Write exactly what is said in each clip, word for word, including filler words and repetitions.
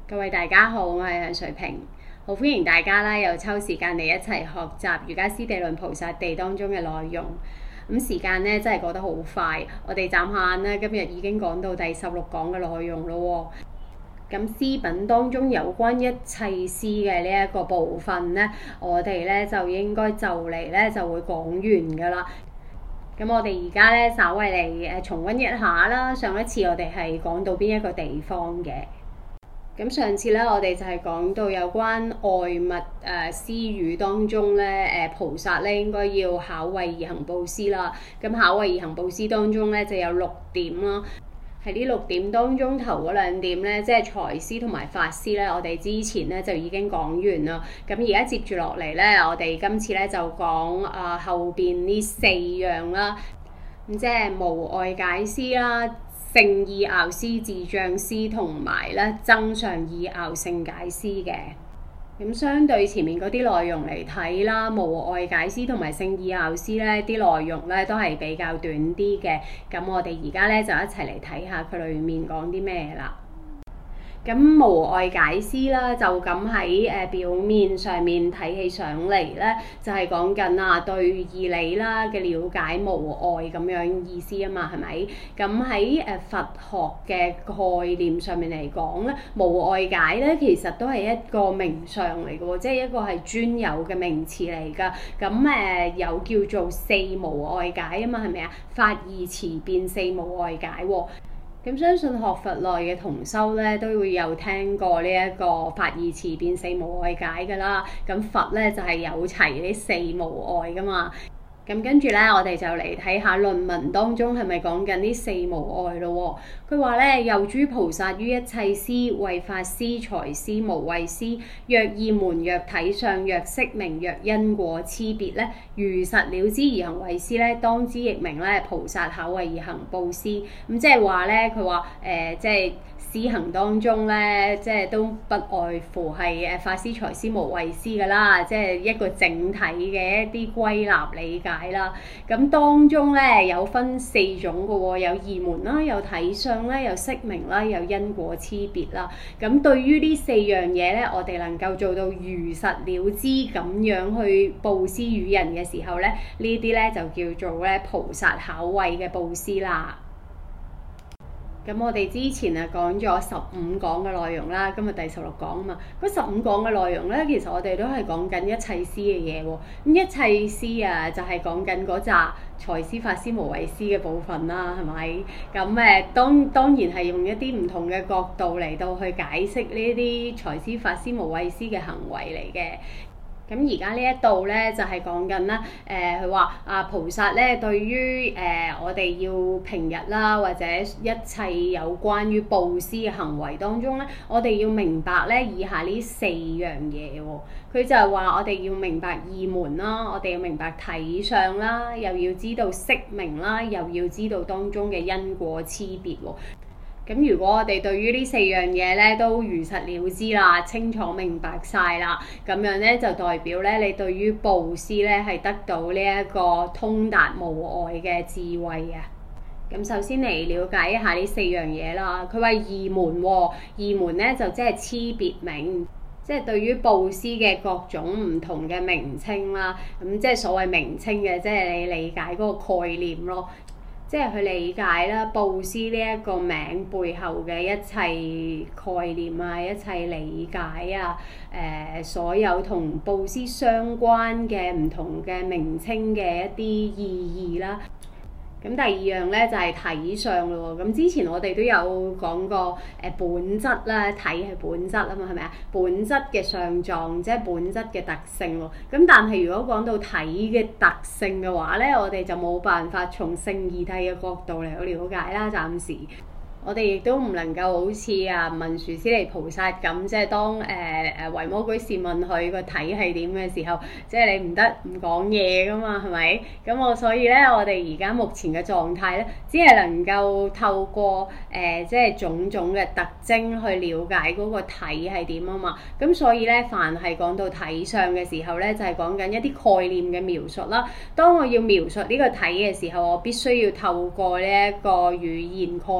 各位大家好，我係梁瑞平，好歡迎大家啦，又抽時間嚟一齊學習瑜伽師地論菩薩地當中嘅內容。咁時間咧真係過得好快，我哋眨下眼咧，今日已經講到第十六講嘅內容咯。咁詩品當中有關一切詩嘅呢一個部分咧，我哋咧就應該就嚟咧就會講完噶啦。咁我哋而家咧稍微嚟誒重溫一下啦，上一次我哋係講到邊一個地方嘅？咁上次咧，我哋就係講到有關外物誒施語當中咧，誒菩薩咧應該要巧慧而行布施啦。咁巧慧而行布施當中咧就有六點啦。喺呢六點當中，頭嗰兩點咧，即係財施同埋法施咧，我哋之前咧就已經講完啦。咁而家接住落嚟咧，我哋今次咧就講啊後邊呢四樣啦。咁即係無礙解施啦。聖意樂施、自障施同埋咧增上意樂聖解施嘅。咁相對前面嗰啲內容嚟睇啦，無礙解施同埋聖意樂施咧啲內容咧都係比較短啲嘅。咁我哋而家咧就一齊嚟睇下佢裡面講啲咩啦。咁無礙解施啦，就咁喺誒表面上面睇起上嚟咧，就係講緊啊對義理啦嘅了解無礙咁樣意思啊嘛，係咪？咁喺誒佛學嘅概念上面嚟講咧，無礙解咧其實都係一個名相嚟嘅喎，即係一個係專有嘅名詞嚟㗎。咁誒有叫做四無礙解啊嘛，係咪啊？法義辭辯四無礙解喎。咁相信學佛內嘅同修咧，都會有聽過呢一個法義辭辯四無礙解㗎啦。咁佛咧就係有齊呢四無礙㗎嘛。咁跟住咧，我哋就嚟睇下論文當中係咪講緊呢四無礙咯喎？佢話咧，有諸菩薩於一切施，為法施、財施、無畏施，若意門、若體相、若色名、若因果差別咧，如實了知而行慧施咧，當知亦名咧菩薩巧慧而行布施。咁即係話咧，佢話誒即係。施行當中咧，即係都不外乎係誒法施、財施、無畏施㗎啦，即係一個整體嘅一啲歸納理解啦。咁當中咧有分四種嘅喎，有意門啦，有體相啦，有色名啦，有因果差別啦。咁對於呢四樣嘢咧，我哋能夠做到如實了知咁樣去布施與人嘅時候咧，呢啲咧就叫做咧菩薩巧慧嘅布施啦。咁我哋之前啊講咗十五講嘅內容啦，今日第十六講啊嘛。嗰十五講嘅內容咧，其實我哋都係講緊一切施嘅嘢喎。咁一切施啊，就係講緊嗰紮財施、法施、無畏施嘅部分啦，係咪？咁誒當當然係用一啲唔同嘅角度嚟到去解釋呢啲財施、法施、無畏施嘅行為嚟嘅。咁而家呢一度咧就係講緊啦，誒佢話啊菩薩咧對於誒、呃、我哋要平日啦或者一切有關於布施嘅行為當中咧，我哋要明白咧以下呢四樣嘢喎。佢就係話我哋要明白意門啦，我哋要明白體相啦，又要知道色名啦，又要知道當中嘅因果差別喎。咁如果我哋對於呢四樣嘢咧都如實了知啦，清楚明白晒啦，咁樣咧就代表咧你對於布施咧係得到呢一個通達無礙嘅智慧啊！咁首先嚟了解一下呢四樣嘢啦。佢話意門喎，意門咧就即係差別名，即係對於布施嘅各種唔同嘅名稱啦。咁即係所謂名稱嘅，即係你理解嗰個概念咯。即係去理解啦，布施呢一個名背後嘅一切概念啊，一切理解啊，誒、呃、所有同布施相關嘅唔同嘅名稱嘅一啲意義啦。咁第二樣咧就係、是、體相咯喎，咁之前我哋都有講過誒、呃、本質啦，體係本質啊嘛，係咪啊？本質嘅相狀即係本質嘅特性喎。咁但係如果講到體嘅特性嘅話咧，我哋就冇辦法從聖義體嘅角度嚟去了解啦，暫時。我哋亦都唔能夠好似啊文殊師利菩薩咁，即係當誒誒維摩居士問佢個體係點嘅時候，即係你唔得唔講嘢噶嘛，係咪？咁我所以咧，我哋而家目前嘅狀態咧，只係能夠透過誒、呃、即係種種嘅特徵去了解嗰個體係點啊嘛。咁所以咧，凡係講到體相嘅時候咧，就係講緊一啲概念嘅描述啦。當我要描述呢個體嘅時候，我必須要透過呢一個語言概念啦。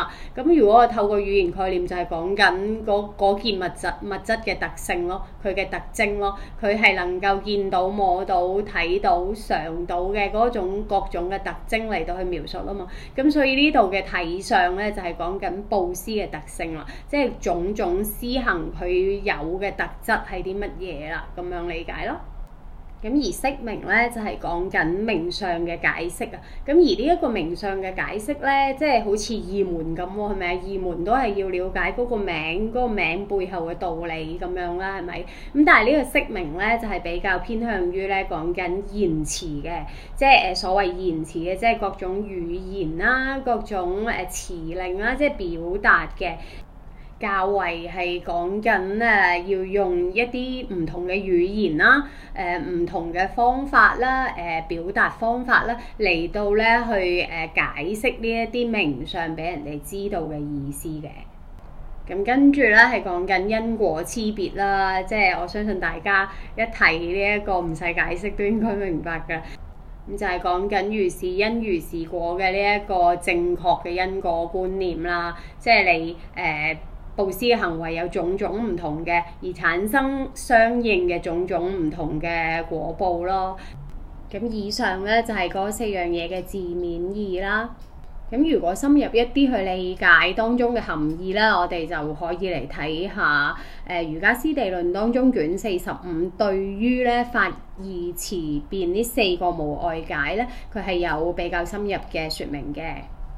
啦。咁如果我透過語言概念就係講緊嗰件物質物質嘅特性咯，佢嘅特徵咯，佢係能夠見到、摸到、睇到、嘗到嘅嗰種各種嘅特徵嚟到去描述啊嘛。咁所以呢度嘅睇相咧就係講緊布施嘅特性啦，即係種種施行佢有嘅特質係啲乜嘢啦，咁樣理解咯。咁而釋名咧就係講緊名相嘅解釋啊。咁而呢一個名相嘅解釋咧，即係好似二門咁喎，係咪啊？二門都係要了解嗰個名，嗰個名背後嘅道理咁樣啦，係咪？咁但係呢個釋名咧就係比較偏向於咧講緊言辭嘅，即係誒所謂言辭嘅，即係各種語言啦，各種誒辭令啦，即係表達嘅。較為係講緊誒要用一啲唔同嘅語言啦，誒唔同嘅方法啦，誒表達方法啦，嚟到咧去誒解釋呢一啲名相俾人哋知道嘅意思嘅。咁跟住咧係講緊因果差別啦，即係我相信大家一睇呢一個唔使解釋都應該明白㗎。咁就係講緊如是因如是果嘅呢一個正確嘅因果觀念啦，即係你誒。呃布施嘅行為有種種唔同嘅，而產生相應嘅種種唔同嘅果報咯。咁以上咧就係、是、嗰四樣嘢嘅字面義啦。咁如果深入一啲去理解當中嘅含義咧，我哋就可以嚟睇下誒《瑜伽師地論》當中卷四十五對於咧法義辭辯呢四個無礙解咧，佢係有比較深入嘅説明嘅。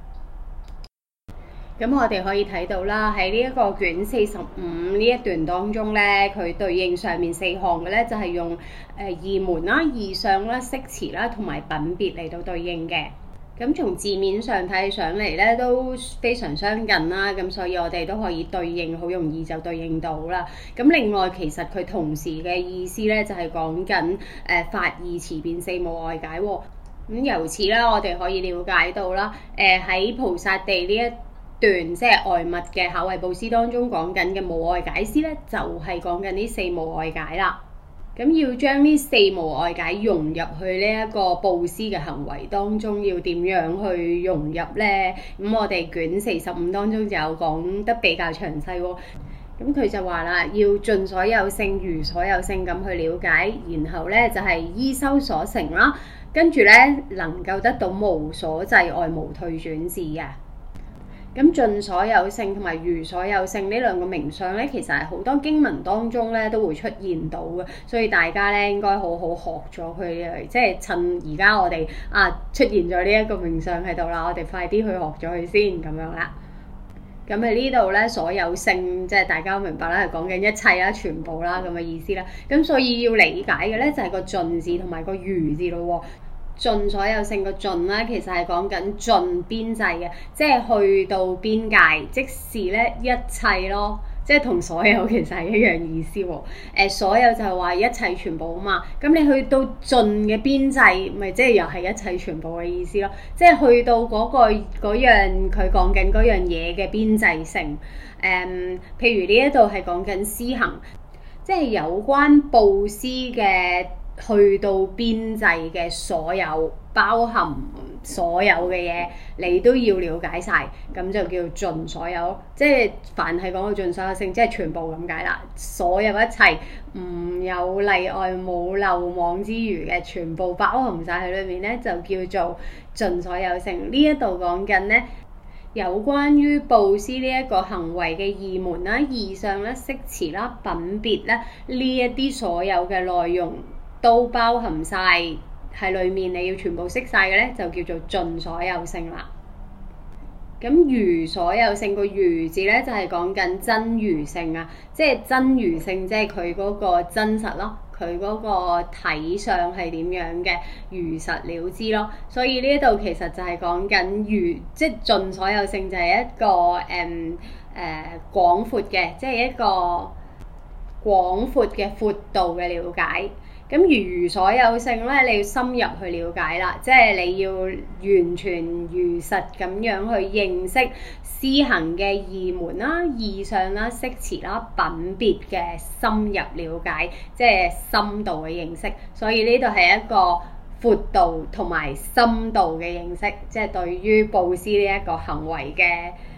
咁我哋可以睇到啦，喺呢一個卷四十五呢一段當中咧，佢對應上面四項嘅咧，就係、是、用誒二門啦、義相啦、釋辭啦同埋品別嚟到對應嘅。咁從字面上睇上嚟咧，都非常相近啦。咁所以我哋都可以對應，好容易就對應到啦。咁另外其實佢同時嘅意思咧，就係講緊誒法義辭辯四無礙解喎。咁由此啦，我哋可以了解到啦，誒、呃、喺菩薩地呢一段即係外物嘅巧慧布施當中講緊嘅無礙解施咧，就係講緊呢四無礙解啦。咁要將呢四無礙解融入去呢一個布施嘅行為當中，要點樣去融入咧？咁我哋卷四十五當中就有講得比較詳細喎。咁佢就話啦，要盡所有性如所有性咁去了解，然後咧就係、是、依修所成啦，跟住咧能夠得到無所滯礙無退轉智啊。咁盡所有性同埋如所有性呢兩個名相咧，其實係好多經文當中咧都會出現到嘅，所以大家咧應該好好學咗佢，即係趁而家我哋啊出現咗呢一個名相喺度啦，我哋快啲去學咗佢先咁樣啦。咁喺呢度咧，所有性即係大家明白啦，係講緊一切啦、全部啦咁嘅意思啦。咁所以要理解嘅咧就係個盡字同埋個如字咯喎。盡所有性個盡咧，其實係講緊盡邊際嘅，即係去到邊界，即是咧一切咯，即係同所有其實係一樣意思喎。誒、呃，所有就係話一切全部啊嘛，咁你去到盡嘅邊際，咪即係又係一切全部嘅意思咯。即係去到嗰、嗰個嗰樣佢講緊嗰樣嘢嘅邊際性。誒、嗯，譬如呢一度係講緊施行，即係有關布施嘅。去到邊際嘅所有，包含所有嘅嘢，你都要了解晒，咁就叫盡所有。即係凡係講到盡所有性，即係全部咁解啦。所有一切唔有例外，冇漏網之魚嘅，全部包含晒喺裏面咧，就叫做盡所有性。呢一度講緊咧，有關於布施呢一個行為嘅二門啦、義相啦、釋辭啦、品別啦，呢一啲所有嘅內容。都包含晒喺裏面，你要全部識晒嘅咧，就叫做盡所有性啦。咁如所有性個如字咧，就係講緊真如性啊，即係真如性，即係佢嗰個真實咯，佢嗰個體相係點樣嘅，如實了知咯。所以呢一度其實就係講緊如，即係盡所有性就係一個誒誒廣闊嘅，即係一個廣闊嘅闊度嘅了解。咁如所有性咧，你要深入去了解啦，即係你要完全如實咁樣去認識施行嘅二門啦、義相啦、釋辭啦、品別嘅深入了解，即係深度嘅認識。所以呢度係一個闊度同埋深度嘅認識，即係對於布施呢一個行為嘅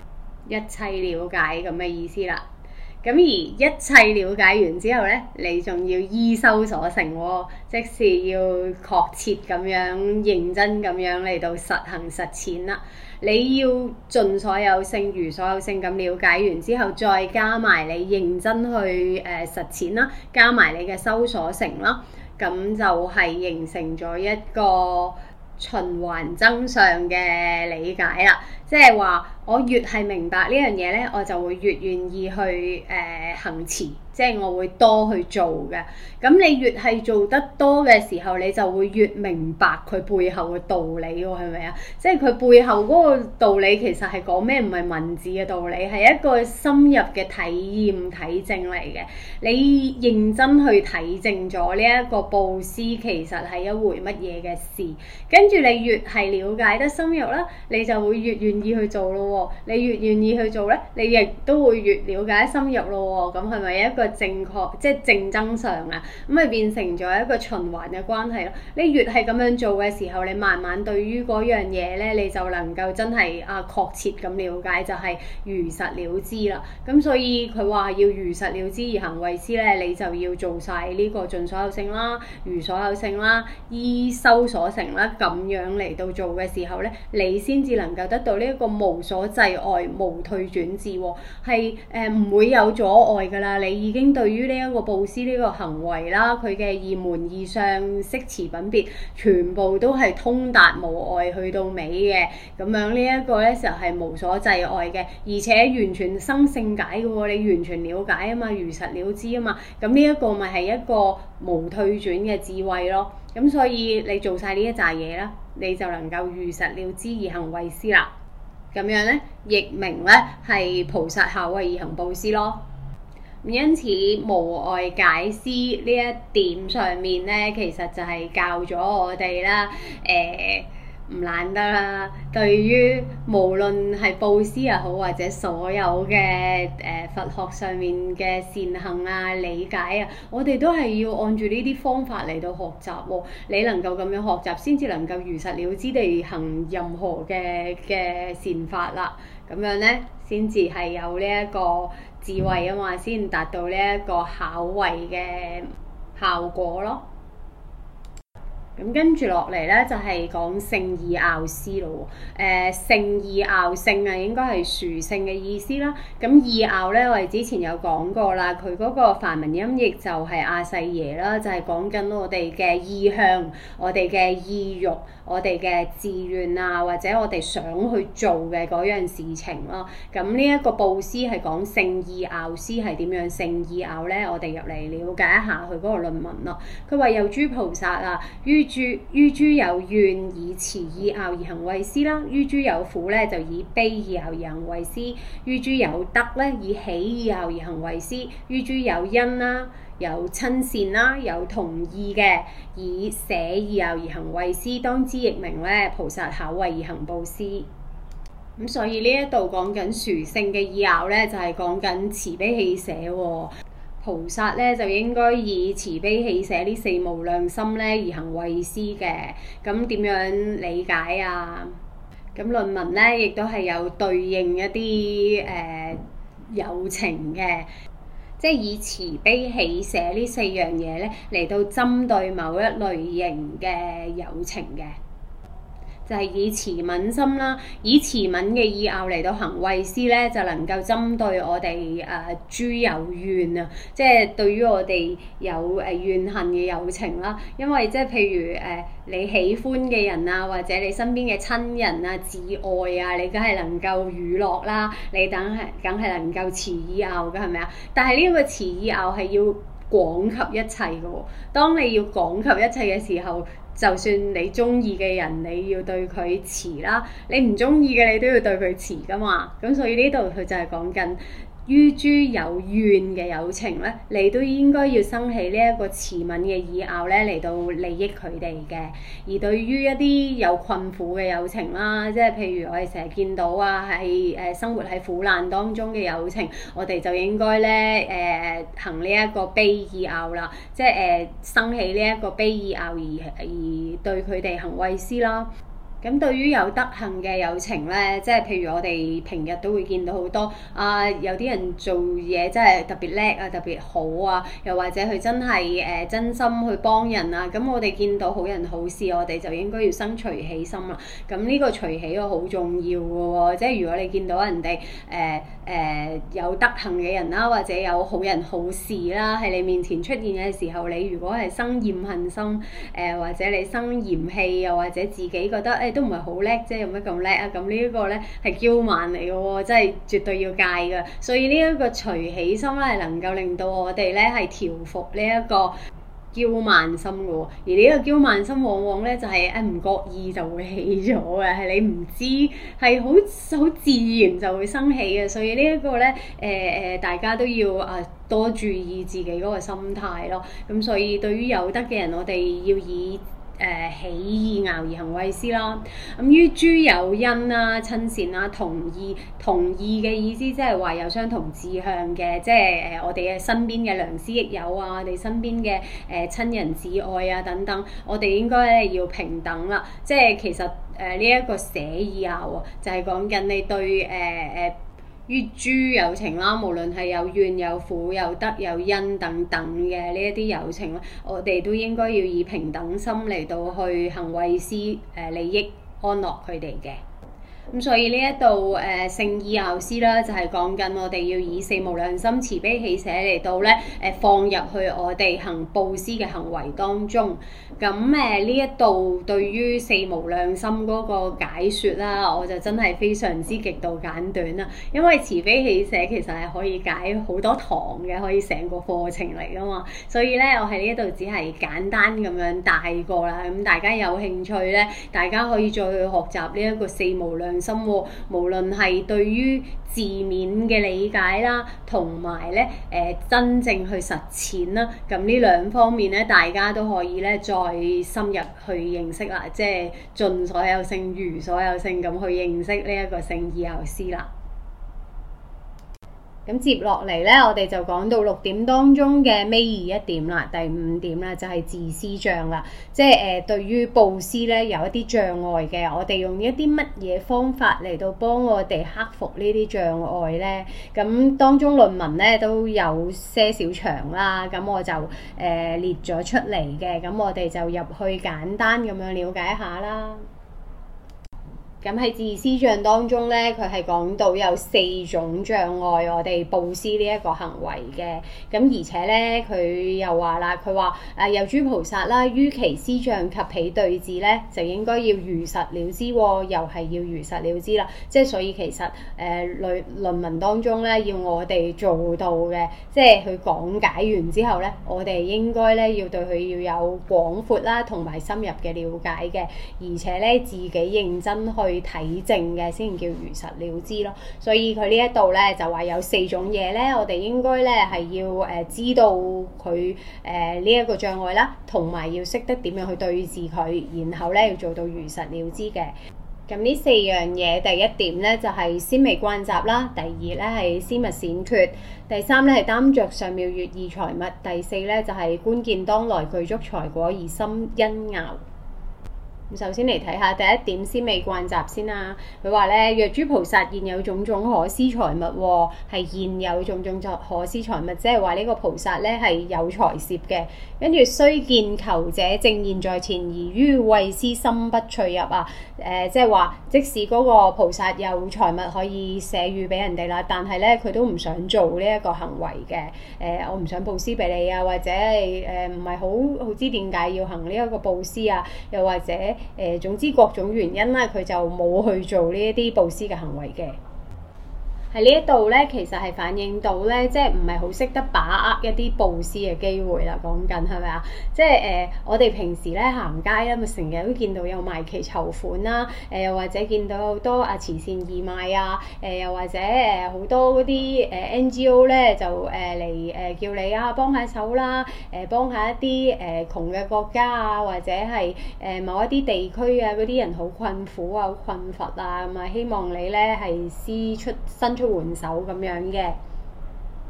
一切了解咁嘅意思啦。咁而一切了解完之後呢，你仲要依修所成喎，即是要確切咁樣、認真咁樣嚟到實行實踐啦。你要盡所有性、如所有性咁了解完之後，再加埋你認真去誒、呃、實踐啦，加埋你嘅修所成啦，咁就係形成咗一個循環增上嘅理解啦。即係話，我越係明白呢樣嘢呢，我就會越願意去誒、呃、行持，即係我會多去做嘅。咁你越係做得多嘅時候，你就會越明白佢背後嘅道理喎，係咪啊？即係佢背後嗰個道理其實係講咩？唔係文字嘅道理，係一個深入嘅體驗體證嚟嘅。你認真去體證咗呢一個布施其實係一回乜嘢嘅事，跟住你越係了解得深入啦，你就會越願意去做咯。你越願意去做咧，你亦都會越了解得深入咯。咁係咪一個正確即係正增上啊？咁咪變成咗一個循環嘅關係咯。你越係咁樣做嘅時候，你慢慢對於嗰樣嘢咧，你就能夠真係啊確切咁了解，就係、是、如實了知啦。咁所以佢話要如實了知而行惠施咧，你就要做晒呢個盡所有性啦、如所有性啦、依修所成啦，咁樣嚟到做嘅時候咧，你先至能夠得到呢一個無所滯礙、無退轉智喎，係誒唔會有阻礙㗎啦。你已經對於呢一個布施呢個行為啦，佢嘅二門二相、色詞品別，全部都係通達無礙去到尾嘅。咁樣呢一個咧就係無所滯礙嘅，而且完全生勝解嘅喎，你完全了解啊嘛，如實了知啊嘛。咁呢一個咪係一個無退轉嘅智慧咯。咁所以你做晒呢一紮嘢啦，你就能夠如實了知而行惠施啦。咁樣咧，亦名咧係菩薩效慧而行布施咯。因此無礙解施呢一點上面咧，其實就係教咗我哋啦，誒唔懶得啦。對於無論係布施又好，或者所有嘅誒、呃、佛學上面嘅善行啊、理解啊，我哋都係要按住呢啲方法嚟到學習喎、哦。你能夠咁樣學習，先至能夠如實了知地行任何嘅嘅善法啦。咁樣咧，先至係有呢一個智慧啊嘛，先達到呢一個巧慧嘅效果咯。咁跟住落嚟咧，就係講聖意樂施咯喎。誒聖意樂聖啊，應該係殊勝嘅意思啦。咁意樂咧，我哋之前有講過啦，佢嗰個梵文音譯就係阿細耶啦，就係講緊我哋嘅意向、我哋嘅意欲、我哋嘅志願啊，或者我哋想去做嘅嗰樣事情咯。咁呢一個布施係講聖意樂施係點樣聖意樂咧？我哋入嚟了解一下佢嗰個論文咯。佢話有諸菩薩啊，於諸於諸有願以慈意樂而行惠施啦，於諸有苦咧就以悲意樂而行惠施，於諸有得咧以喜意樂而行惠施，於諸有因啦、有親善啦、有同意嘅以捨意樂而行惠施，當知亦名咧菩薩巧慧而行布施。咁所以呢一度講緊殊勝嘅意樂咧，就係講緊慈悲喜捨喎。菩薩咧就應該以慈悲喜捨呢四無量心咧而行惠施嘅。咁點樣理解啊？咁論文咧亦都係有對應一啲誒、呃、有情嘅，即係以慈悲喜捨呢四樣嘢咧嚟到針對某一類型嘅有情嘅。就係以慈憫心啦，以慈憫嘅意樂嚟到行惠施咧，就能夠針對我哋誒、呃、諸有怨啊，即係對於我哋有誒、呃、怨恨嘅有情啦。因為即係譬如誒、呃、你喜歡嘅人啊，或者你身邊嘅親人啊、摯愛啊，你梗係能夠娛樂啦，你等係梗係能夠慈意樂嘅係咪啊？但係呢個慈意樂係要廣及一切嘅喎。當你要廣及一切嘅時候，就算你中意嘅人，你要對佢慈啦；你唔中意嘅，你都要對佢慈噶嘛。咁所以呢度佢就係講緊於諸有怨嘅有情咧，你都應該要生起呢一個慈憫嘅意樂咧，嚟到利益佢哋嘅。而對於一啲有困苦嘅有情啦，即係譬如我哋成日見到啊，係誒生活喺苦難當中嘅有情，我哋就應該咧誒行呢一個悲意樂啦，即係誒生起呢一個悲意樂而而對佢哋行惠施啦。 咁對於有德行嘅友情呢，即係譬如我哋平日都會見到好多啊，有啲人做嘢真係特別叻啊，特別好啊，又或者佢真係誒、呃、真心去幫人啊。咁我哋見到好人好事，我哋就應該要生隨喜心啦。咁呢個隨喜個好重要嘅喎，即係如果你見到人哋誒誒有德行嘅人啦，或者有好人好事啦，喺你面前出現嘅時候，你如果係生厭恨心，誒、呃、或者你生嫌棄，又或者自己覺得誒、欸、都唔係好叻啫，有乜咁叻啊？咁呢一個咧係驕慢嚟嘅喎，真係絕對要戒嘅。所以呢一個隨喜心咧，係能夠令到我哋咧係調服呢一個驕慢心嘅喎。而呢個驕慢心往往咧就係誒唔覺意就會起咗嘅，係你唔知係好好自然就會生起嘅。所以呢一個咧誒誒大家都要啊多注意自己嗰個心態咯。咁所以對於有德嘅人，我哋要以誒、呃、喜意樂而行惠施啦。咁於諸有恩啦、親善啦、同意同意嘅意思，即係話有相同志向嘅，即係誒我哋嘅身邊嘅良師益友啊，我哋身邊嘅誒親人摯愛啊等等，我哋應該咧要平等啦。即係其實誒呢一個捨意樂喎，就係講緊你對誒誒。呃於諸有情啦，無論係有怨有苦有德有恩等等嘅呢一啲友情咧，我哋都應該要以平等心嚟到去行惠施誒利益安樂佢哋嘅。咁所以呢一度誒聖意樂施啦，就係講緊我哋要以四無量心慈悲喜捨嚟到咧誒放入去我哋行佈施嘅行為當中。咁誒呢一度對於四無量心嗰個解説啦，我就真係非常之極度簡短啦。因為慈悲喜捨其實係可以解好多堂嘅，可以成個課程嚟噶嘛。所以咧，我喺呢一度只係簡單咁樣帶過啦。咁大家有興趣咧，大家可以再去學習呢一個四無量心喎，無論係對於字面嘅理解啦，同埋咧誒真正去實踐啦，咁呢兩方面咧，大家都可以咧再深入去認識啦，即係盡所有性、如所有性咁去認識呢一個聖意樂施啦。咁接落嚟咧，我哋就講到六點當中嘅尾二一點啦，第五點啦，就係自私障啦。即係誒、呃，對於佈施咧有一啲障礙嘅，我哋用一啲乜嘢方法嚟到幫我哋克服呢啲障礙咧？咁當中論文咧都有些少長啦，咁我就誒、呃、列咗出嚟嘅，咁我哋就入去簡單咁樣了解一下啦。咁喺自私障當中咧，佢係講到有四種障礙我哋佈施呢一個行為嘅。咁而且咧，佢又話啦，佢話誒有諸菩薩啦，於其施障及彼對治咧，就應該要如實了知喎，又係要如實了知啦。即係所以其實誒論論文當中咧，要我哋做到嘅，即係佢講解完之後咧，我哋應該咧要對佢要有廣闊啦，同埋深入嘅了解嘅，而且咧自己認真去去體證嘅先叫如實了知咯。所以佢呢一度咧就話有四種嘢咧，我哋應該咧係要誒、呃、知道佢誒呢一個障礙啦，同埋要識得點樣去對治佢，然後咧要做到如實了知嘅。咁呢四樣嘢，第一點咧就係先未慣習啦，第二咧係施物閃脫，第三咧係擔着上妙悅異財物，第四咧就係觀見當來具足財果而心欣拗。咁首先嚟睇下第一點先未慣習先啦。佢話咧，若諸菩薩現有種種可施財物喎，係現有種種可施財物，即係話呢個菩薩咧係有財攝嘅。跟住雖見求者正現在前，而於惠施心不趣入啊。誒、呃，即係話即使嗰個菩薩有財物可以捨予俾人哋啦，但係咧佢都唔想做呢一個行為嘅。誒、呃，我唔想佈施俾你啊，或者係誒唔係好好知點解要行呢一個佈施啊，又或者誒、呃、總之各種原因啦，佢就冇去做呢一啲佈施嘅行為嘅。喺呢一度咧，其實係反映到咧，即係唔係好識得把握一啲佈施嘅機會啦。講緊係咪啊？即係誒、呃，我哋平時咧行街咧，咪成日都見到有賣旗籌款啦，誒、呃、又或者見到好多啊慈善義賣啊，誒、呃、又或者誒好、呃、多嗰啲誒 N G O 咧就誒嚟誒叫你啊幫下手啦，誒、呃、幫下一啲誒、呃、窮嘅國家啊，或者係誒、呃、某一啲地區啊嗰啲人好困苦啊、好困乏啊，咁啊希望你咧係施出伸出援手咁樣嘅。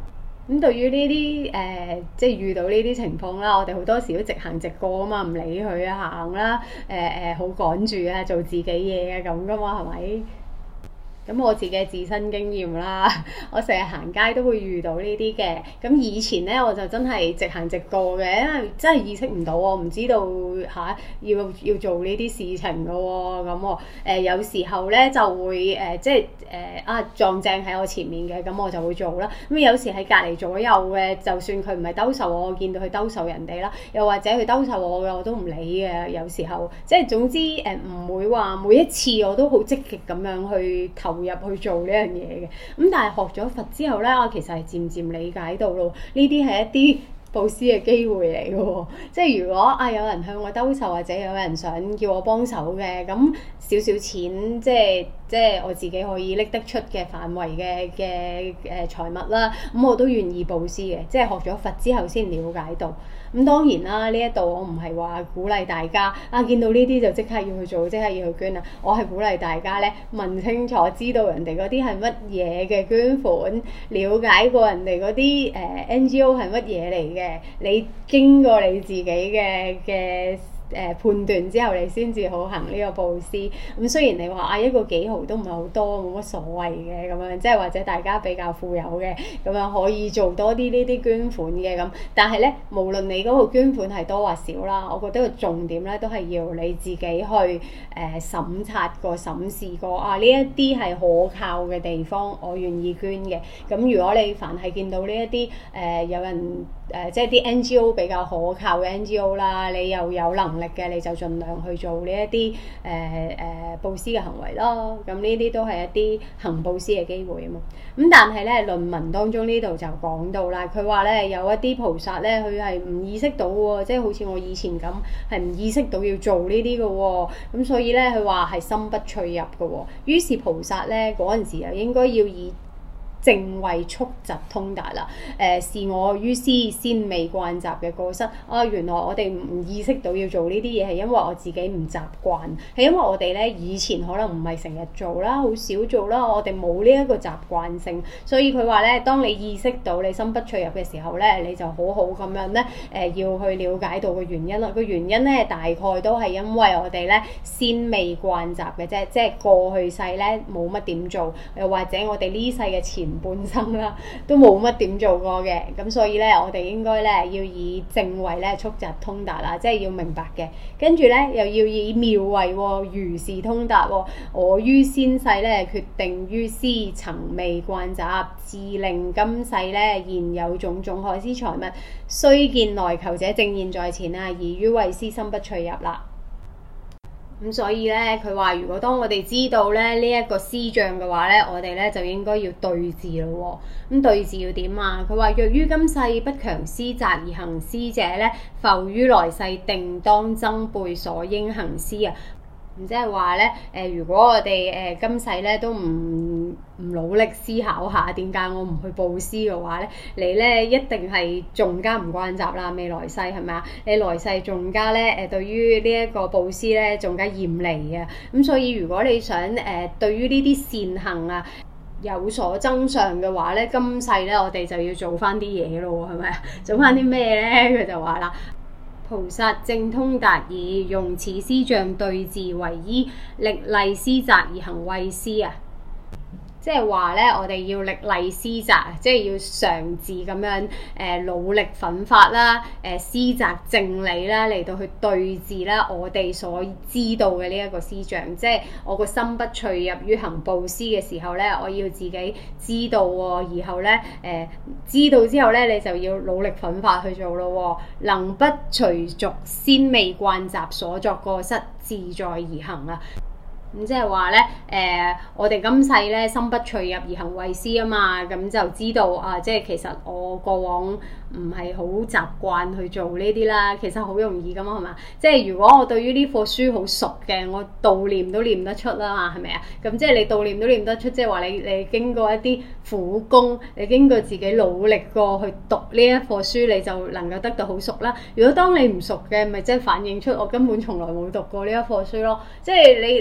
咁對於呢啲誒，即係遇到呢啲情況啦，我哋好多時都直行直過啊嘛，唔理佢啊，行啦，誒誒好趕住啊，做自己嘢啊咁噶嘛，係咪？咁我自己自身經驗啦，我成日行街都會遇到呢啲嘅。咁以前咧我就真係直行直過嘅，因為真係意識唔到喎，唔知道嚇、啊、要要做呢啲事情噶喎。咁我誒有時候咧就會誒、呃、即係誒、呃、啊撞正喺我前面嘅，咁我就會做啦。咁有時喺隔離左右嘅，就算佢唔係兜售我，我見到佢兜售人哋啦，又或者佢兜售我嘅，我都唔理嘅。有時候即係總之誒唔、呃、會話每一次我都好積極咁樣去投入去做呢樣嘢嘅，咁但係學咗佛之後咧，我其實係漸漸理解到咯，呢啲係一啲布施嘅機會嚟嘅喎，即係如果啊有人向我兜售或者有人想叫我幫手嘅，咁少少錢即係即係我自己可以拎得出嘅範圍嘅嘅誒財物啦，咁我都願意布施嘅，即係學咗佛之後先了解到。咁當然啦，呢一度我唔係話鼓勵大家啊，見到呢啲就即刻要去做，即刻要去捐啊！我係鼓勵大家咧問清楚，知道人哋嗰啲係乜嘢嘅捐款，了解過人哋嗰啲誒 N G O 係乜嘢嚟嘅，你經過你自己嘅嘅。誒、呃、判斷之後，你先至好行呢個布施。咁、嗯、雖然你話啊一個幾毫都唔係好多，冇乜所謂嘅咁樣，即係或者大家比較富有嘅咁樣可以做多啲呢啲捐款嘅咁。但係咧，無論你嗰個捐款係多或少啦，我覺得個重點咧都係要你自己去誒、呃、審查過、審視過啊呢一啲係可靠嘅地方，我願意捐嘅。咁如果你凡係見到呢一啲誒有人誒、呃、即係啲 N G O 比較可靠嘅 N G O 啦，你又有能力嘅你就盡量去做呢一啲誒誒布施嘅行為咯。咁呢啲都係一啲行布施嘅機會啊嘛。咁但係咧論文當中呢度就講到啦，佢話咧有一啲菩薩咧佢係唔意識到喎，即係好似我以前咁係唔意識到要做呢啲嘅喎。咁所以咧佢話係心不趣入嘅喎。於是菩薩咧嗰陣時又應該要以正慧速疾通達啦，誒、呃、是我於斯先未慣習嘅過失啊！原來我哋唔意識到要做呢啲嘢，係因為我自己唔習慣，係因為我哋咧以前可能唔係成日做啦，好少做啦，我哋冇呢一個習慣性，所以佢話咧，當你意識到你心不趣入嘅時候咧，你就好好咁樣咧誒、呃、要去了解到個原因啦。個原因咧大概都係因為我哋咧先未慣習嘅啫，即係過去世咧冇乜點做，又或者我哋呢世嘅前半生啦，都冇乜點做過嘅，咁所以咧，我哋應該咧要以正慧咧速疾通達啦，即係要明白嘅。跟住咧又要以妙慧如是通達喎。我於先世咧決定於斯曾未慣習，自令今世咧現有種種海施財物，雖見來求者正現在前啊，而於為施心不趣入啦。咁所以咧，佢話如果當我哋知道咧呢一個施障嘅話咧，我哋咧就應該要對治咯喎。咁對治要點啊？佢話若於今世不強施責而行施者咧，復於來世定當增倍所應行施啊。咁即係話咧，誒如果我哋誒、呃、今世咧都唔唔努力思考下點解我唔去布施嘅話咧，你咧一定係仲加唔慣習啦。未來世係咪啊？你來世仲加咧誒對於呢一個布施咧仲加厭離啊。咁所以如果你想誒、呃、對於呢啲善行啊有所增上嘅話咧，今世咧我哋就要做翻啲嘢咯，係咪啊？做翻啲咩咧？佢就話啦。菩薩正通達已，用此施障對治為依，力勵施責而行慧施啊！即係話咧，我哋要力勵施責，即係要常自咁樣誒、呃、努力奮發啦，誒、呃、施責正理啦，嚟到去對治啦我哋所知道嘅呢一個施障。即係我個心不趣入於行布施嘅時候咧，我要自己知道喎、哦，然後咧誒、呃、知道之後咧，你就要努力奮發去做咯、哦，能不隨俗先未慣習所作過失，自在而行啊！咁即係話咧，誒、呃，我哋今世咧心不趣入而行慧施啊嘛，咁就知道啊，即係其實我過往唔係好習慣去做呢啲啦，其實好容易噶嘛，係嘛？即係如果我對於呢課書好熟嘅，我悼念都念得出啦嘛，係咪啊？咁即係你悼念都念得出，即係話你你經過一啲苦功，你經過自己努力過去讀呢一課書，你就能夠得到好熟啦。如果當你唔熟嘅，咪即係反映出我根本從來冇讀過呢一課書咯。即係你你。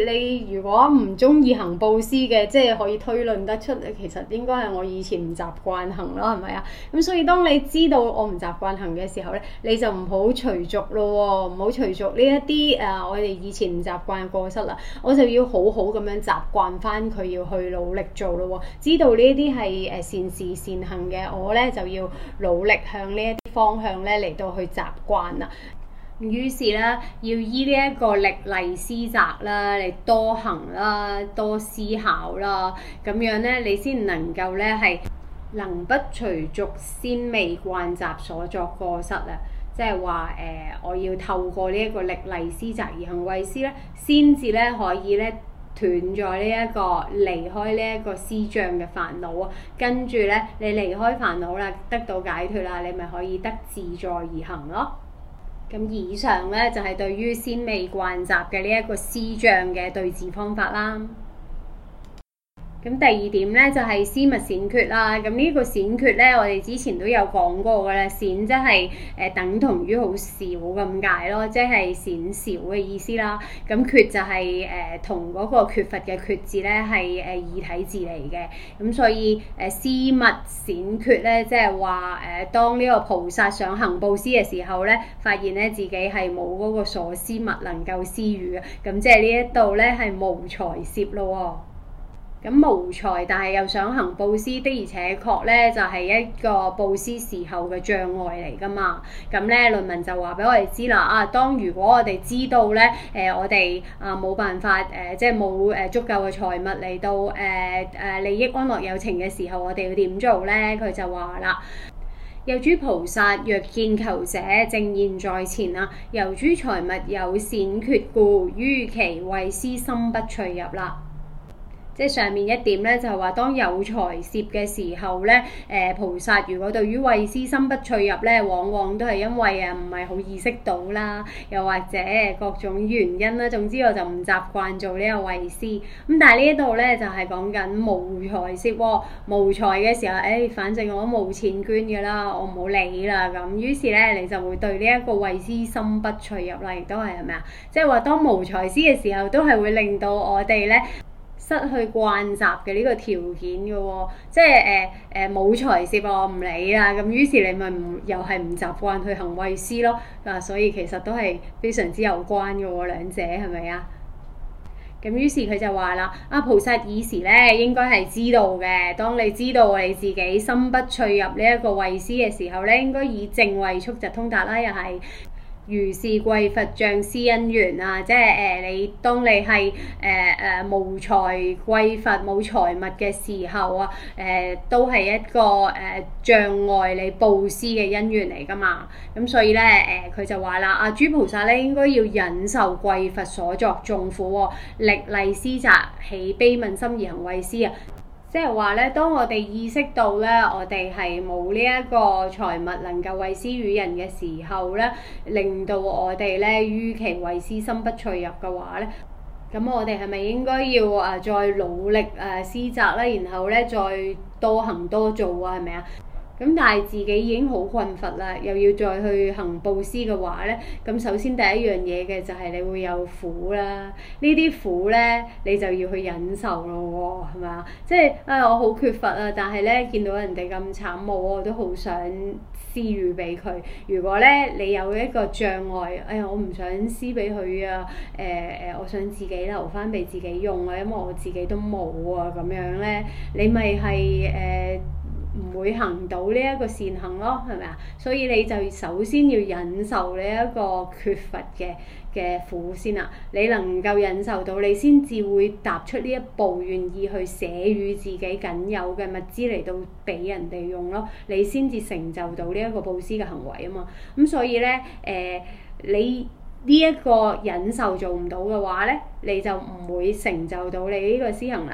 你如果唔中意行布施嘅，即係可以推論得出，其實應該係我以前唔習慣行咯，係咪啊？咁所以當你知道我唔習慣行嘅時候咧，你就唔好隨俗咯喎，唔好隨俗呢一啲誒我哋以前唔習慣嘅過失啦，我就要好好咁樣習慣翻佢，要去努力做咯喎。知道呢啲係誒善事善行嘅，我咧就要努力向呢一啲方向咧嚟到去習慣啦。於是咧，要依呢一個力勵施澤啦，你多行啦，多思考啦，咁樣咧，你先能夠咧係能不隨俗先未慣習所作過失啊！即係話誒，我要透過呢一個力勵施澤而行惠施咧，先至咧可以咧斷咗呢一個離開呢一個施障嘅煩惱啊！跟住咧，你離開煩惱啦，得到解脫啦，你咪可以得自在而行咯。咁以上咧就係、是、對於先未慣習嘅呢一個施障嘅對治方法啦。咁第二點咧就係施物閃缺啦。咁呢個閃缺咧，我哋之前都有講過嘅啦。閃即係誒等同於好少咁解咯，即係閃少嘅意思啦。咁缺就係誒同嗰個缺乏嘅缺字咧係誒異體字嚟嘅。咁所以誒施物閃缺咧，即係話誒當呢個菩薩想行布施嘅時候咧，發現咧自己係冇嗰個所施物能夠施予嘅。咁即係呢一度咧係無財攝咯喎。咁無財，但係又想行布施，的而且確咧就係、是、一個布施時候嘅障礙嚟噶嘛。咁咧論文就話俾我哋知啦，啊當如果我哋知道咧，誒、呃、我哋啊冇辦法誒、呃，即係冇誒足夠嘅財物嚟到誒誒、呃呃、利益安樂有情嘅時候，我哋要點做咧？佢就話啦，有諸菩薩若見求者正現在前啊，由諸財物有閃缺故，於其惠施心不趣入啦。即係上面一點咧，就係話當有財攝嘅時候咧，誒、呃、菩薩如果對於惠施心不趣入咧，往往都係因為啊唔係好意識到啦，又或者各種原因啦。總之我就唔習慣做呢個惠施。咁但係呢一度咧就係講緊無財攝喎，無財嘅時候，誒、哎、反正我都冇錢捐嘅啦，我唔好理啦咁。於是咧你就會對呢一個惠施心不趣入啦，亦都係係咪啊？即係話當無財施嘅時候，都係會令到我哋咧失去慣習嘅呢個條件嘅喎、哦，即係誒誒冇財攝我唔理啦，咁於是你咪唔又係唔習慣去行惠施咯，嗱，所以其實都係非常之有關嘅喎，兩者係咪啊？咁於是佢就話啦，啊菩薩爾時咧應該係知道嘅，當你知道你自己心不趣入呢一個惠施嘅時候咧，應該以正慧速疾通達啦，又係。如是貴佛像施因緣啊，即係誒、呃、你當你係誒誒無財貴佛冇財物嘅時候啊，誒、呃、都係一個誒、呃、障礙你布施嘅因緣嚟㗎嘛。咁所以咧誒佢就話啦，啊諸菩薩咧應該要忍受貴佛所作眾苦喎，力勵施澤起悲憫心而行惠施啊。即係話咧，當我哋意識到咧，我哋係冇呢一個財物能夠惠施予人嘅時候咧，令到我哋咧於其惠施心不趣入嘅話咧，咁我哋係咪應該要啊再努力誒施澤咧，然後咧再多行多做啊？係咪啊？咁但係自己已經好困乏啦，又要再去行布施嘅話咧，咁首先第一樣嘢嘅就係你會有苦啦，呢啲苦咧你就要去忍受咯喎，係咪啊？即係啊我好缺乏啊，但係咧見到人哋咁慘冇，我都好想施予俾佢。如果咧你有一個障礙，哎呀我唔想施俾佢啊，誒、呃、誒我想自己留翻俾自己用啊，因為我自己都冇啊，咁樣咧你咪係誒唔會行到呢一個善行咯，係咪啊？所以你就首先要忍受呢一個缺乏嘅嘅苦先啦。你能夠忍受到，你先至會踏出呢一步，願意去捨予自己僅有嘅物資嚟到俾人哋用咯。你先至成就到呢一個布施嘅行為啊嘛。咁所以咧，誒、呃、你呢一個忍受做唔到嘅話咧，你就唔會成就到你呢個施行啦。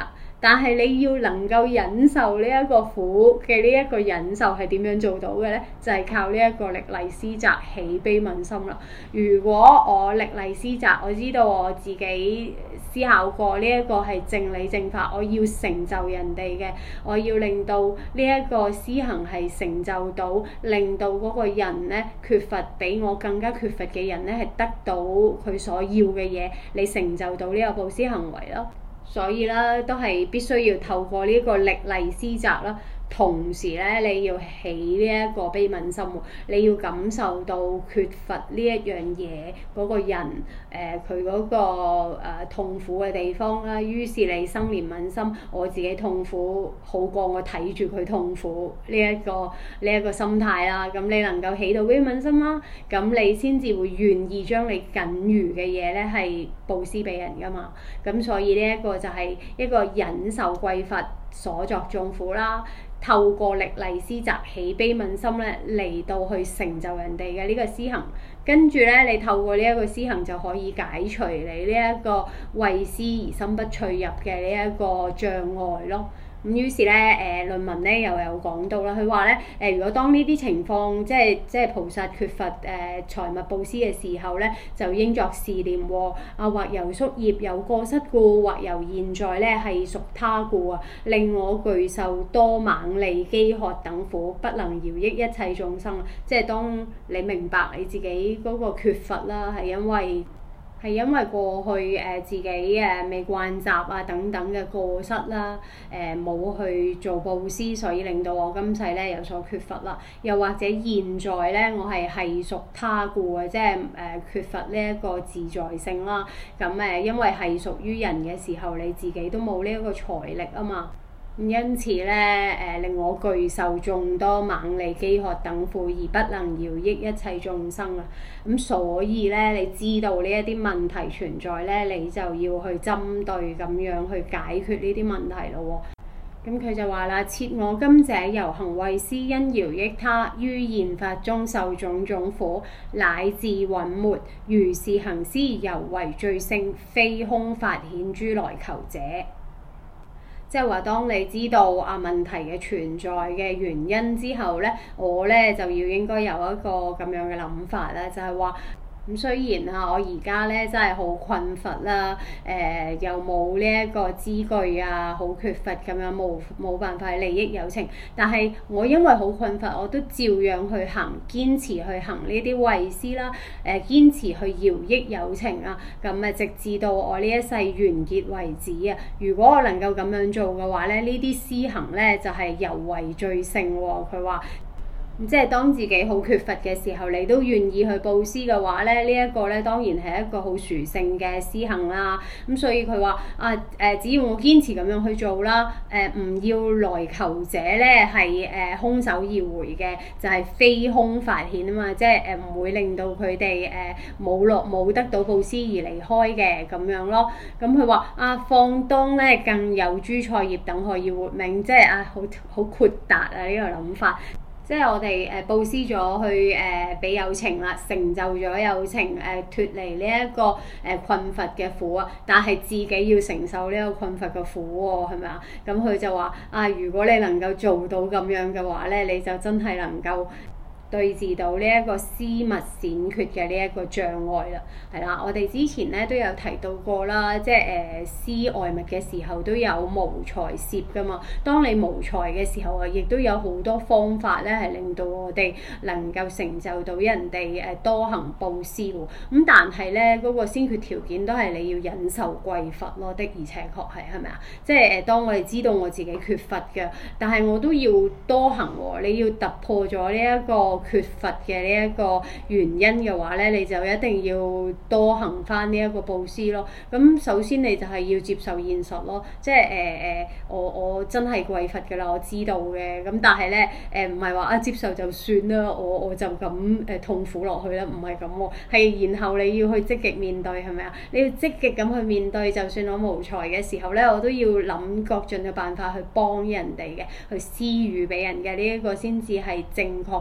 但係你要能夠忍受呢一個苦嘅呢一個忍受係點樣做到嘅呢？就係、是、靠呢一個力勵施澤起悲憫心啦。如果我力勵施澤，我知道我自己思考過呢一個係正理正法，我要成就人哋嘅，我要令到呢一個施行係成就到，令到嗰個人呢缺乏比我更加缺乏嘅人呢係得到佢所要嘅嘢，你成就到呢個布施行為咯。所以咧，都係必須要透過呢個力勵施澤啦。同時咧，你要起呢一個悲憫心喎，你要感受到缺乏呢一樣嘢嗰個人，誒佢嗰個、呃、痛苦嘅地方啦。於是你生憐憫心，我自己痛苦好過我睇住佢痛苦呢一個呢一個心態啦。咁你能夠起到悲憫心啦，咁你先至會願意將你僅餘嘅嘢咧係布施俾人噶嘛。咁所以呢一個就係一個忍受匱乏所作眾苦啦。透過力勵施澤起悲憫心咧，嚟到去成就人哋嘅呢個施行，跟住咧，你透過呢一個施行就可以解除你呢一個為施而心不趣入嘅呢一個障礙咯。咁於是咧，誒、呃、論文咧又有講到啦，佢話咧，誒、呃、如果當呢啲情況，即係即係菩薩缺乏誒、呃、財物布施嘅時候咧，就應作是念喎，啊或由宿業有過失故，或由現在咧係屬他故啊，令我具受多猛利飢渴等苦，不能饒益一切眾生。即係當你明白你自己嗰個缺乏啦，係因為。係因為過去誒、呃、自己誒未慣習啊等等嘅過失啦，誒、呃、冇去做布施，所以令到我今世咧有所缺乏啦。又或者現在咧，我係係屬他故嘅，即係誒、呃、缺乏呢一個自在性啦。咁誒、呃，因為係屬於人嘅時候，你自己都冇呢一個財力啊嘛。因此咧，誒、呃、令我具受眾多猛利飢渴等苦，而不能饒益一切眾生啊！咁所以咧，你知道呢一啲問題存在咧，你就要去針對咁樣去解決呢啲問題咯喎。咁佢就話啦：設我今者由行為施，因饒益他，於現法中受種種苦，乃至殞沒。如是行施，猶為最勝，非空發顯諸來求者。即係話，當你知道啊問題嘅存在嘅原因之後咧，我咧就要應該有一個咁樣嘅諗法啦，就係話。咁雖然啊，我而家咧真係好困乏啦，誒、呃、又冇呢一個資具啊，好缺乏咁樣，冇冇辦法利益有情。但係我因為好困乏，我都照樣去行，堅持去行呢啲惠施啦，誒、呃、堅持去饒益有情啊，咁啊直至到我呢一世完結為止啊。如果我能夠咁樣做嘅話咧，呢啲施行咧就係、是、猶為最勝喎。佢話。即係當自己好缺乏嘅時候，你都願意去布施嘅話咧，這個、呢一個咧當然係一個好殊勝嘅施行啦。咁所以佢話啊誒，只要我堅持咁樣去做啦，誒、呃、唔要來求者咧係誒空手而回嘅，就係、是、非空發顯啊嘛，即係誒唔會令到佢哋誒冇落冇得到布施而離開嘅咁樣咯。咁佢話啊，況當咧更有諸菜業等可以活命，即係啊好好豁達啊呢、這個諗法。即係我哋誒布施咗去誒俾、呃、有情啦，成就咗有情誒脫離呢一個誒、呃、困乏嘅苦啊，但係自己要承受呢個困乏嘅苦喎，係咪啊？咁佢就話啊，如果你能夠做到咁樣嘅話咧，你就真係能夠對治到呢一個施物閃缺嘅呢一個障礙啦，係啦，我哋之前咧都有提到過啦，即係誒、呃、施外物嘅時候都有無財攝噶嘛。當你無財嘅時候啊，亦都有好多方法咧，係令到我哋能夠成就到人哋誒多行布施喎。咁但係咧嗰個先決條件都係你要忍受匱乏咯，的而且確係係咪啊？即係誒，當我哋知道我自己缺乏嘅，但係我都要多行喎。你要突破咗呢一個缺乏嘅呢一個原因嘅話咧，你就一定要多行翻呢一個布施咯。咁首先你就係要接受現實咯，即係誒誒，我我真係匱乏㗎啦，我知道嘅。咁但係咧誒唔係話啊接受就算啦，我我就咁誒、呃、痛苦落去啦，唔係咁喎。係然後你要去積極面對，係咪啊？你要積極咁去面對，就算我無財嘅時候咧，我都要諗各盡嘅辦法去幫人哋嘅，去施予俾人嘅呢一個先至係正確嘅思維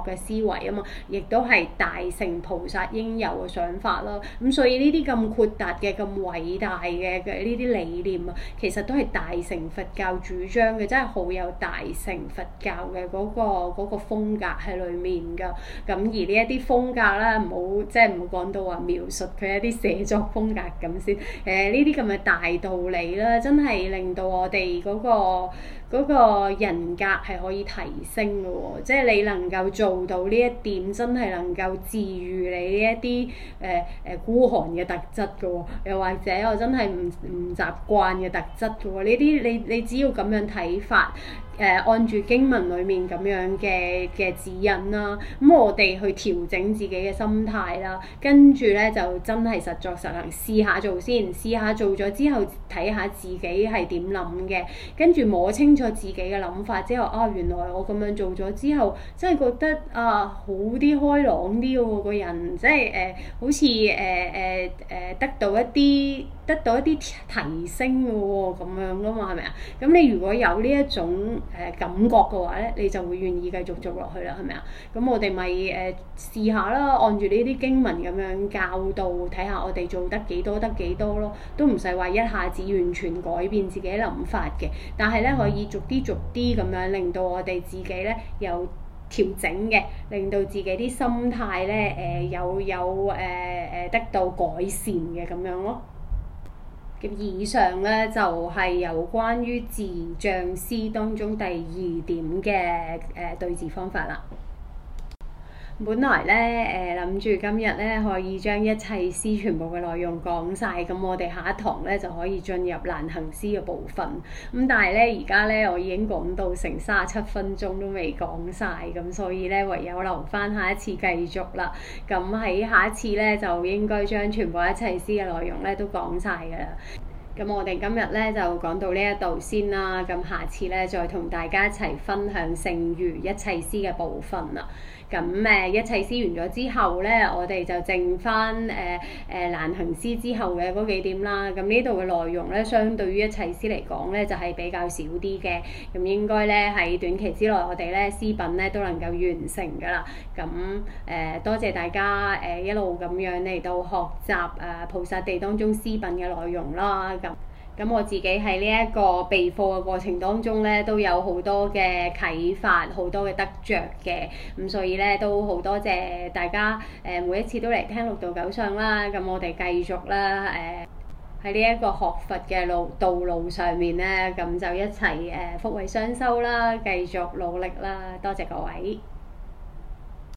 維啊嘛，亦都係大乘菩薩應有嘅想法啦。咁所以呢啲咁豁達嘅、咁偉大嘅嘅呢啲理念啊，其實都係大乘佛教主張嘅，真係好有大乘佛教嘅嗰個嗰個風格喺裏面㗎。咁而呢一啲風格啦，唔好即係唔好講到話描述佢一啲寫作風格咁先。誒呢啲咁嘅大道理啦，真係令到我哋嗰個嗰個人格係可以提升嘅喎。即係你能夠做到呢一點，真係能夠治癒你呢一啲誒誒孤寒嘅特質嘅喎。又或者我真係唔唔習慣嘅特質嘅喎。呢啲你你只要咁樣睇法。誒、呃、按住經文裡面咁樣嘅嘅指引啦，咁我哋去調整自己嘅心態啦，跟住咧就真係實作實行，試下做先，試下做咗之後睇下自己係點諗嘅，跟住摸清楚自己嘅諗法之後，啊原來我咁樣做咗之後，真係覺得啊好啲開朗啲喎，個人即係誒好似誒誒誒得到一啲得到一啲提升嘅喎，咁樣噶嘛係咪啊？咁你如果有呢一種誒、呃、感覺嘅話咧，你就會願意繼續做落去啦，係咪啊？咁我哋咪誒試下啦，按住呢啲經文咁樣教導，睇下我哋做得幾多得幾多咯，都唔使話一下子完全改變自己諗法嘅，但係咧可以逐啲逐啲咁樣令到我哋自己咧有調整嘅，令到自己啲心態咧誒、呃、有有誒誒、呃、得到改善嘅咁樣咯。咁以上咧就係、是、有關於自障師當中第二點嘅誒、呃、對治方法啦。本來咧誒諗住今日咧可以將一切師全部嘅內容講晒，咁我哋下一堂咧就可以進入難行師嘅部分。咁但係咧而家咧我已經講到成三十七分鐘都未講晒，咁所以咧唯有留翻下一次繼續啦。咁喺下一次咧就應該將全部一切師嘅內容咧都講晒㗎啦。咁我哋今日咧就講到呢一度先啦。咁下次咧再同大家一齊分享剩餘一切師嘅部分啦。咁誒一切師完咗之後咧，我哋就剩翻誒誒難行師之後嘅嗰幾點啦。咁呢度嘅內容咧，相對於一切師嚟講咧，就係、是、比較少啲嘅。咁應該咧喺短期之內，我哋咧師品咧都能夠完成㗎啦。咁誒、呃、多謝大家誒、呃、一路咁樣嚟到學習誒、呃、菩薩地當中師品嘅內容啦。咁咁我自己喺呢一個備課嘅過程當中咧，都有好多嘅啟發，好多嘅得着嘅。咁所以咧都好多謝大家誒、呃、每一次都嚟聽六道九相啦。咁我哋繼續啦誒喺呢一個學佛嘅路道路上面咧，咁就一齊誒福慧雙修啦，繼續努力啦。多謝各位。